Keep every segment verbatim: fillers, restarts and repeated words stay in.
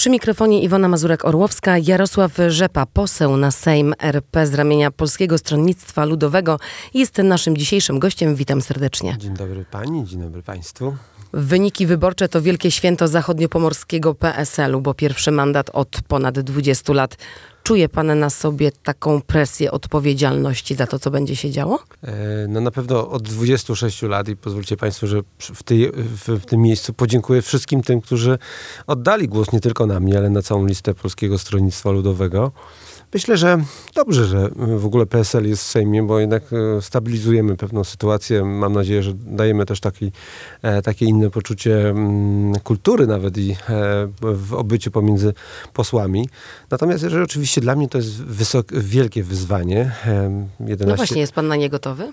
Przy mikrofonie Iwona Mazurek-Orłowska, Jarosław Rzepa, poseł na Sejm R P z ramienia Polskiego Stronnictwa Ludowego, jest naszym dzisiejszym gościem. Witam serdecznie. Dzień dobry pani, dzień dobry państwu. Wyniki wyborcze to wielkie święto zachodniopomorskiego P S L u, bo pierwszy mandat od ponad dwudziestu lat. Czuje pan na sobie taką presję odpowiedzialności za to, co będzie się działo? No na pewno od dwudziestu sześciu lat i pozwólcie państwo, że w, tej, w, w tym miejscu podziękuję wszystkim tym, którzy oddali głos nie tylko na mnie, ale na całą listę Polskiego Stronnictwa Ludowego. Myślę, że dobrze, że w ogóle P S L jest w Sejmie, bo jednak stabilizujemy pewną sytuację. Mam nadzieję, że dajemy też taki, takie inne poczucie kultury nawet i w obyciu pomiędzy posłami. Natomiast jeżeli oczywiście dla mnie to jest wysok, wielkie wyzwanie. jedenaście... No właśnie, jest pan na nie gotowy?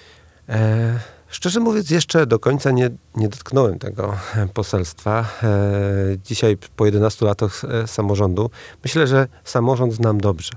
E... Szczerze mówiąc, jeszcze do końca nie, nie dotknąłem tego poselstwa. E, dzisiaj po jedenastu latach e, samorządu myślę, że samorząd znam dobrze.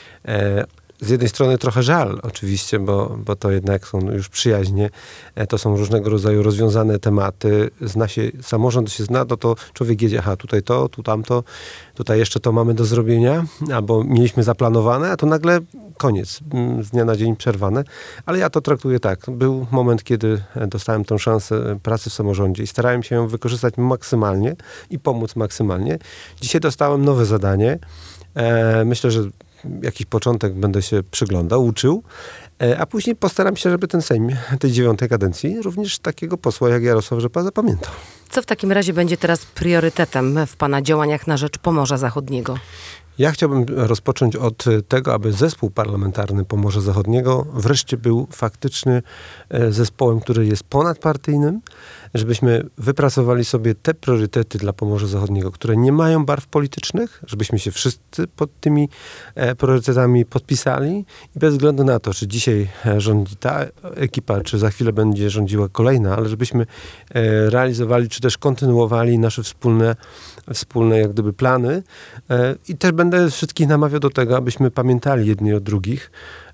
E, z jednej strony trochę żal oczywiście, bo, bo to jednak są już przyjaźnie, e, to są różnego rodzaju rozwiązane tematy. Zna się, samorząd się zna, no to człowiek jedzie, aha, tutaj to, tu tamto, tutaj jeszcze to mamy do zrobienia, albo mieliśmy zaplanowane, a to nagle koniec, z dnia na dzień przerwane. Ale ja to traktuję tak. Był moment, kiedy dostałem tę szansę pracy w samorządzie i starałem się ją wykorzystać maksymalnie i pomóc maksymalnie. Dzisiaj dostałem nowe zadanie. E, myślę, że jakiś początek będę się przyglądał, uczył, a później postaram się, żeby ten Sejm tej dziewiątej kadencji również takiego posła jak Jarosław Rzepa zapamiętał. Co w takim razie będzie teraz priorytetem w pana działaniach na rzecz Pomorza Zachodniego? Ja chciałbym rozpocząć od tego, aby zespół parlamentarny Pomorza Zachodniego wreszcie był faktycznie zespołem, który jest ponadpartyjnym, żebyśmy wypracowali sobie te priorytety dla Pomorza Zachodniego, które nie mają barw politycznych, żebyśmy się wszyscy pod tymi priorytetami podpisali i bez względu na to, czy dzisiaj rządzi ta ekipa, czy za chwilę będzie rządziła kolejna, ale żebyśmy realizowali, czy też kontynuowali nasze wspólne, wspólne jak gdyby plany. I też będę wszystkich namawiał do tego, abyśmy pamiętali jedni o drugich.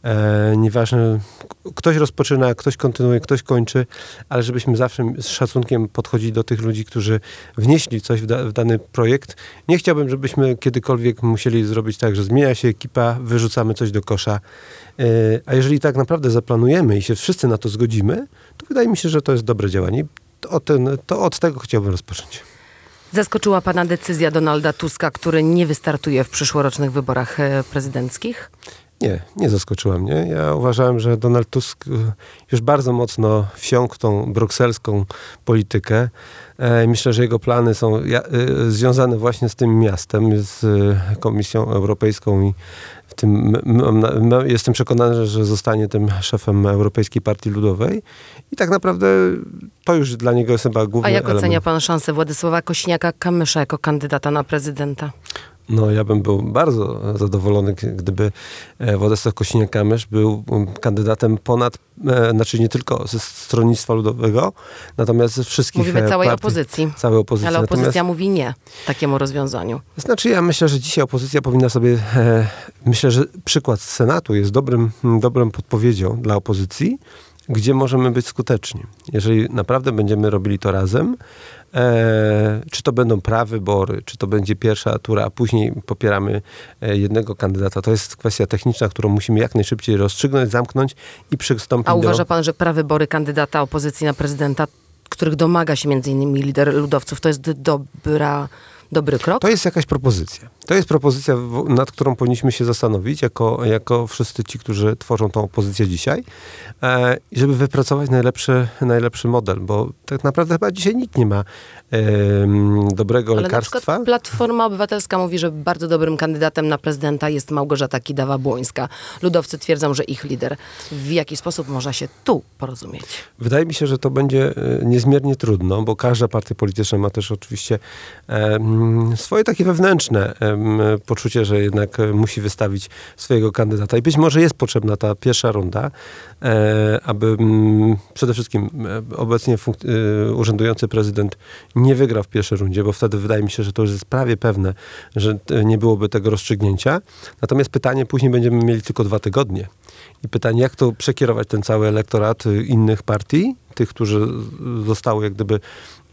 E, nieważne, ktoś rozpoczyna, ktoś kontynuuje, ktoś kończy, ale żebyśmy zawsze z szacunkiem podchodzili do tych ludzi, którzy wnieśli coś w, da, w dany projekt. Nie chciałbym, żebyśmy kiedykolwiek musieli zrobić tak, że zmienia się ekipa, wyrzucamy coś do kosza. E, a jeżeli tak naprawdę zaplanujemy i się wszyscy na to zgodzimy, to wydaje mi się, że to jest dobre działanie. To, ten, to od tego chciałbym rozpocząć. Zaskoczyła pana decyzja Donalda Tuska, który nie wystartuje w przyszłorocznych wyborach prezydenckich? Nie, nie zaskoczyła mnie. Ja uważałem, że Donald Tusk już bardzo mocno wsiąkł tą brukselską politykę. Myślę, że jego plany są związane właśnie z tym miastem, z Komisją Europejską i w tym jestem przekonany, że zostanie tym szefem Europejskiej Partii Ludowej i tak naprawdę to już dla niego jest chyba główny element. A jak ocenia pan szansę Władysława Kosiniaka-Kamysza jako kandydata na prezydenta? No ja bym był bardzo zadowolony, gdyby Władysław Kosiniak-Kamysz był kandydatem ponad, e, znaczy nie tylko ze Stronnictwa Ludowego, natomiast ze wszystkich Mówimy całej partii, opozycji. Całej opozycji. Ale opozycja natomiast, mówi nie takiemu rozwiązaniu. Znaczy ja myślę, że dzisiaj opozycja powinna sobie, e, myślę, że przykład z Senatu jest dobrym, dobrą podpowiedzią dla opozycji, gdzie możemy być skuteczni. Jeżeli naprawdę będziemy robili to razem, e, czy to będą prawybory, czy to będzie pierwsza tura, a później popieramy e, jednego kandydata, to jest kwestia techniczna, którą musimy jak najszybciej rozstrzygnąć, zamknąć i przystąpić do... A uważa pan, że prawybory kandydata opozycji na prezydenta, których domaga się między innymi lider ludowców, to jest dobra... Dobry krok? To jest jakaś propozycja. To jest propozycja, nad którą powinniśmy się zastanowić, jako, jako wszyscy ci, którzy tworzą tą opozycję dzisiaj, e, żeby wypracować najlepszy, najlepszy model, bo tak naprawdę chyba dzisiaj nikt nie ma e, dobrego Ale lekarstwa. Na przykład Platforma Obywatelska mówi, że bardzo dobrym kandydatem na prezydenta jest Małgorzata Kidawa-Błońska. Ludowcy twierdzą, że ich lider. W jaki sposób można się tu porozumieć? Wydaje mi się, że to będzie niezmiernie trudno, bo każda partia polityczna ma też oczywiście e, swoje takie wewnętrzne e, poczucie, że jednak musi wystawić swojego kandydata. I być może jest potrzebna ta pierwsza runda, e, aby m, przede wszystkim e, obecnie funk- e, urzędujący prezydent nie wygrał w pierwszej rundzie, bo wtedy wydaje mi się, że to już jest prawie pewne, że nie byłoby tego rozstrzygnięcia. Natomiast pytanie, później będziemy mieli tylko dwa tygodnie. I pytanie, jak to przekierować ten cały elektorat innych partii, tych, którzy zostały jak gdyby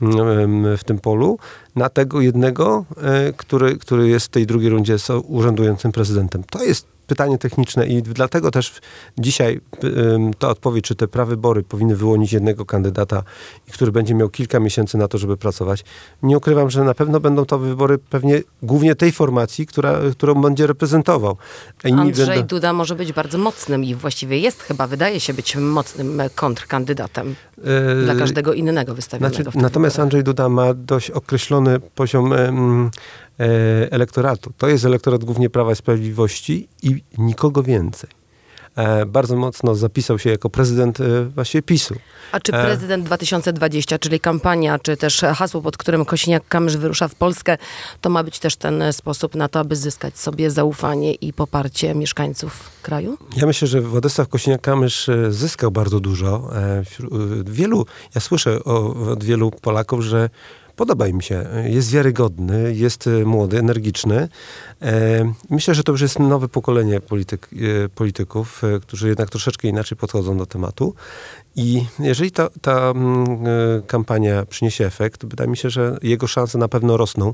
w tym polu na tego jednego, który, który jest w tej drugiej rundzie z urzędującym prezydentem. To jest pytanie techniczne i dlatego też dzisiaj ta odpowiedź, czy te prawybory powinny wyłonić jednego kandydata, który będzie miał kilka miesięcy na to, żeby pracować. Nie ukrywam, że na pewno będą to wybory pewnie głównie tej formacji, która, którą będzie reprezentował. Andrzej będą... Duda może być bardzo mocnym i właściwie jest chyba, wydaje się być mocnym kontrkandydatem e... dla każdego innego wystawionego. Znaczy, natomiast wyborach. Andrzej Duda ma dość określony poziom mm, elektoratu. To jest elektorat głównie Prawa i Sprawiedliwości i nikogo więcej. E, bardzo mocno zapisał się jako prezydent e, właśnie PiSu. A czy prezydent dwa tysiące dwudziesty, czyli kampania, czy też hasło, pod którym Kosiniak-Kamysz wyrusza w Polskę, to ma być też ten sposób na to, aby zyskać sobie zaufanie i poparcie mieszkańców kraju? Ja myślę, że Władysław Kosiniak-Kamysz zyskał bardzo dużo. E, wielu, ja słyszę o, od wielu Polaków, że podoba im się. Jest wiarygodny, jest młody, energiczny. Myślę, że to już jest nowe pokolenie polityk, polityków, którzy jednak troszeczkę inaczej podchodzą do tematu. I jeżeli ta, ta kampania przyniesie efekt, wydaje mi się, że jego szanse na pewno rosną.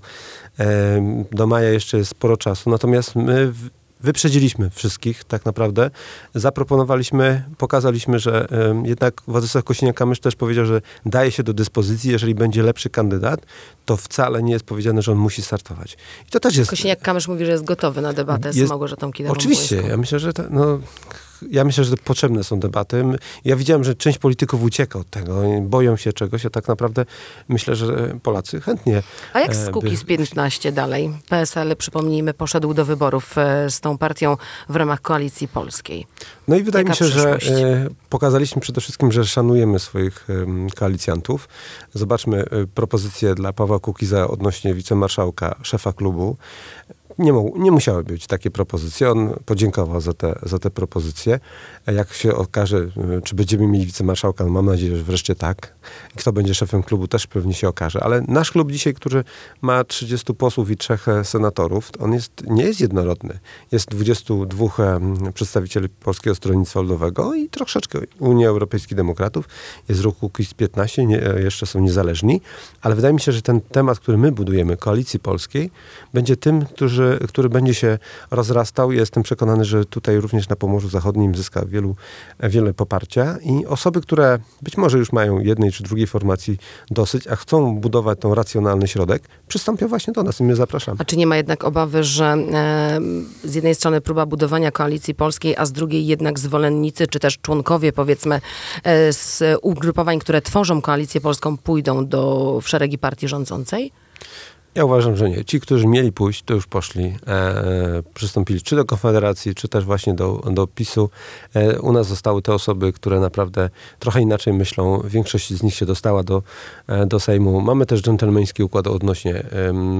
Do maja jeszcze jest sporo czasu. Natomiast my wyprzedziliśmy wszystkich tak naprawdę. Zaproponowaliśmy, pokazaliśmy, że um, jednak Władysław Kosiniak-Kamysz też powiedział, że daje się do dyspozycji, jeżeli będzie lepszy kandydat, to wcale nie jest powiedziane, że on musi startować. I to też jest... Kosiniak-Kamysz mówi, że jest gotowy na debatę jest, z Małgorzatą Kidawą-Błońską. Oczywiście. Ja myślę, że to, no, ja myślę, że potrzebne są debaty. Ja widziałem, że część polityków ucieka od tego. Boją się czegoś, a tak naprawdę myślę, że Polacy chętnie... A jak z Kukiz piętnaście dalej? P S L, przypomnijmy, poszedł do wyborów z tą partią w ramach Koalicji Polskiej. No i wydaje Jaka mi się, przyszłość? że e, pokazaliśmy przede wszystkim, że szanujemy swoich e, koalicjantów. Zobaczmy e, propozycję dla Pawła Kukiza odnośnie wicemarszałka, szefa klubu. Nie, mógł, nie musiały być takie propozycje. On podziękował za te, za te propozycje. Jak się okaże, czy będziemy mieli wicemarszałka, no mam nadzieję, że wreszcie tak. Kto będzie szefem klubu, też pewnie się okaże. Ale nasz klub dzisiaj, który ma trzydziestu posłów i trzech senatorów, on jest, nie jest jednorodny. Jest dwudziestu dwóch przedstawicieli Polskiego Stronnictwa Ludowego i troszeczkę Unii Europejskich Demokratów. Jest ruch Kukiz piętnaście, nie, jeszcze są niezależni. Ale wydaje mi się, że ten temat, który my budujemy, Koalicji Polskiej, będzie tym, który który będzie się rozrastał. Jestem przekonany, że tutaj również na Pomorzu Zachodnim zyska wielu, wiele poparcia i osoby, które być może już mają jednej czy drugiej formacji dosyć, a chcą budować tą racjonalny środek, przystąpią właśnie do nas i my zapraszamy. A czy nie ma jednak obawy, że e, z jednej strony próba budowania Koalicji Polskiej, a z drugiej jednak zwolennicy, czy też członkowie, powiedzmy, e, z ugrupowań, które tworzą Koalicję Polską, pójdą do, w szeregi partii rządzącej? Ja uważam, że nie. Ci, którzy mieli pójść, to już poszli. E, przystąpili czy do Konfederacji, czy też właśnie do, do PiSu. E, u nas zostały te osoby, które naprawdę trochę inaczej myślą. Większość z nich się dostała do, e, do Sejmu. Mamy też dżentelmeński układ odnośnie e,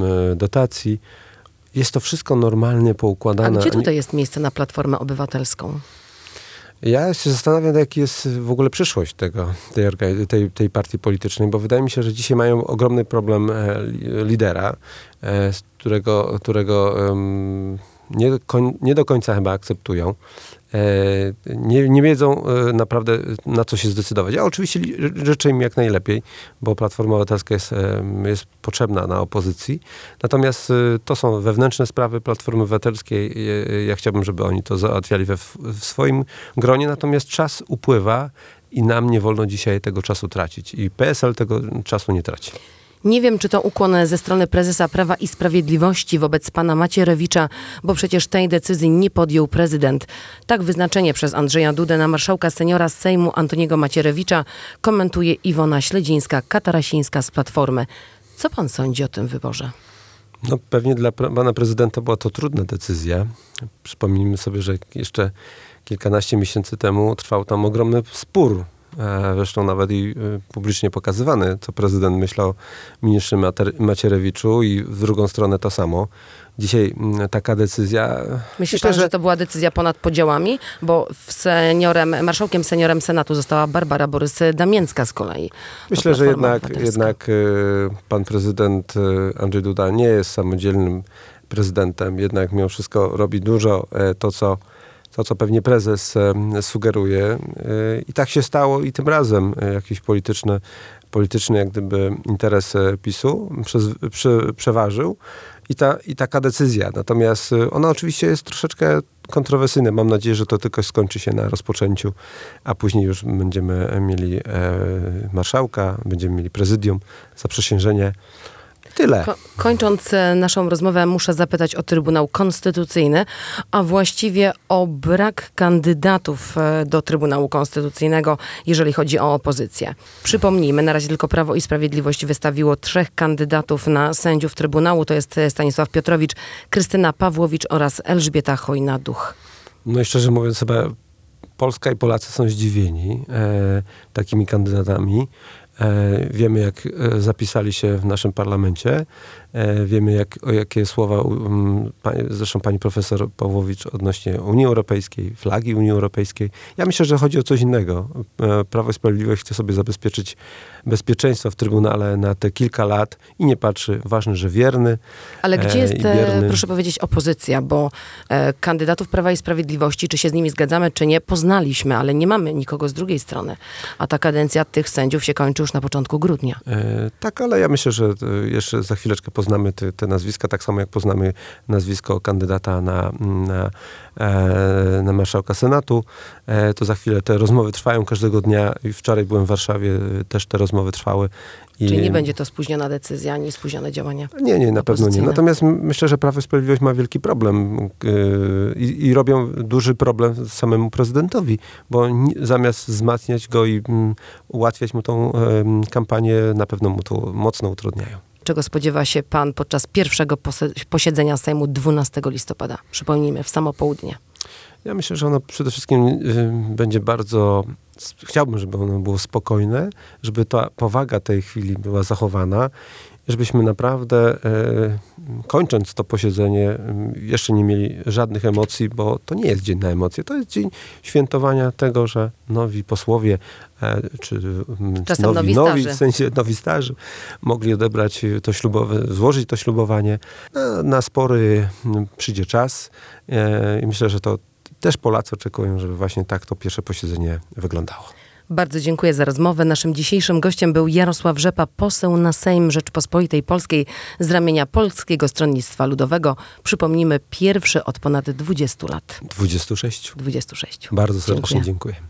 dotacji. Jest to wszystko normalnie poukładane. A gdzie tutaj jest miejsce na Platformę Obywatelską? Ja się zastanawiam, jaki jest w ogóle przyszłość tego, tej, tej, tej partii politycznej, bo wydaje mi się, że dzisiaj mają ogromny problem e, lidera, e, z którego, którego um, nie, koń, nie do końca chyba akceptują. E, nie, nie wiedzą e, naprawdę, na co się zdecydować. Ja oczywiście życzę im jak najlepiej, bo Platforma Obywatelska jest, e, jest potrzebna na opozycji. Natomiast e, to są wewnętrzne sprawy Platformy Obywatelskiej. E, ja chciałbym, żeby oni to załatwiali we, w swoim gronie. Natomiast czas upływa i nam nie wolno dzisiaj tego czasu tracić. I P S L tego czasu nie traci. Nie wiem, czy to ukłon ze strony prezesa Prawa i Sprawiedliwości wobec pana Macierewicza, bo przecież tej decyzji nie podjął prezydent. Tak wyznaczenie przez Andrzeja Dudę na marszałka seniora z Sejmu Antoniego Macierewicza komentuje Iwona Śledzińska-Katarasińska z Platformy. Co pan sądzi o tym wyborze? No pewnie dla pana prezydenta była to trudna decyzja. Przypomnijmy sobie, że jeszcze kilkanaście miesięcy temu trwał tam ogromny spór. Zresztą nawet i publicznie pokazywany, co prezydent myślał o ministrze Macierewiczu i w drugą stronę to samo. Dzisiaj taka decyzja... Myśli myślę, pan, że... że to była decyzja ponad podziałami? Bo seniorem, marszałkiem seniorem Senatu została Barbara Borys-Damięcka z kolei. Myślę, że jednak, jednak pan prezydent Andrzej Duda nie jest samodzielnym prezydentem. Jednak mimo wszystko robi dużo to, co to, co pewnie prezes e, sugeruje. E, I tak się stało i tym razem e, jakieś polityczne, polityczny jak gdyby interes e, PiSu przez, prze, przeważył i, ta, i taka decyzja. Natomiast e, ona oczywiście jest troszeczkę kontrowersyjna. Mam nadzieję, że to tylko skończy się na rozpoczęciu, a później już będziemy mieli e, marszałka, będziemy mieli prezydium, zaprzysiężenie. Tyle. Ko- kończąc e, naszą rozmowę, muszę zapytać o Trybunał Konstytucyjny, a właściwie o brak kandydatów e, do Trybunału Konstytucyjnego, jeżeli chodzi o opozycję. Przypomnijmy, na razie tylko Prawo i Sprawiedliwość wystawiło trzech kandydatów na sędziów Trybunału. To jest Stanisław Piotrowicz, Krystyna Pawłowicz oraz Elżbieta Chojna-Duch. No i szczerze mówiąc, chyba Polska i Polacy są zdziwieni e, takimi kandydatami. E, wiemy, jak e, zapisali się w naszym parlamencie. E, wiemy, jak, o jakie słowa, um, pani, zresztą pani profesor Pawłowicz odnośnie Unii Europejskiej, flagi Unii Europejskiej. Ja myślę, że chodzi o coś innego. E, Prawo i Sprawiedliwość chce sobie zabezpieczyć bezpieczeństwo w Trybunale na te kilka lat i nie patrzy, ważne, że wierny. Ale gdzie e, jest, i bierny. proszę powiedzieć, opozycja? Bo e, kandydatów Prawa i Sprawiedliwości, czy się z nimi zgadzamy, czy nie, poznaliśmy, ale nie mamy nikogo z drugiej strony. A ta kadencja tych sędziów się kończy już na początku grudnia. E, tak, ale ja myślę, że e, jeszcze za chwileczkę poznamy te, te nazwiska, tak samo jak poznamy nazwisko kandydata na, na, e, na marszałka Senatu. E, to za chwilę te rozmowy trwają każdego dnia i wczoraj byłem w Warszawie, e, też te rozmowy trwały. I Czyli nie będzie to spóźniona decyzja, ani spóźnione działania. Nie, nie, na pewno nie. opozycyjne. Natomiast m- myślę, że Prawo i Sprawiedliwość ma wielki problem yy, i, i robią duży problem samemu prezydentowi, bo ni- zamiast wzmacniać go i mm, ułatwiać mu tą em, kampanię, na pewno mu to mocno utrudniają. Czego spodziewa się pan podczas pierwszego pose- posiedzenia Sejmu dwunastego listopada? Przypomnijmy, w samo południe. Ja myślę, że ono przede wszystkim y, będzie bardzo... Chciałbym, żeby ono było spokojne, żeby ta powaga tej chwili była zachowana, żebyśmy naprawdę, y, kończąc to posiedzenie, y, jeszcze nie mieli żadnych emocji, bo to nie jest dzień na emocje. To jest dzień świętowania tego, że nowi posłowie, e, czy mm, Czasem nowi, nowi nowi, starzy. w sensie nowi starzy, mogli odebrać to ślubowe, złożyć to ślubowanie. Na, na spory mm, przyjdzie czas e, i myślę, że to też Polacy oczekują, żeby właśnie tak to pierwsze posiedzenie wyglądało. Bardzo dziękuję za rozmowę. Naszym dzisiejszym gościem był Jarosław Rzepa, poseł na Sejm Rzeczypospolitej Polskiej z ramienia Polskiego Stronnictwa Ludowego. Przypomnijmy, pierwszy od ponad dwudziestu lat. dwudziestu sześciu. dwudziestu sześciu. Bardzo serdecznie Dziękuję. dziękuję.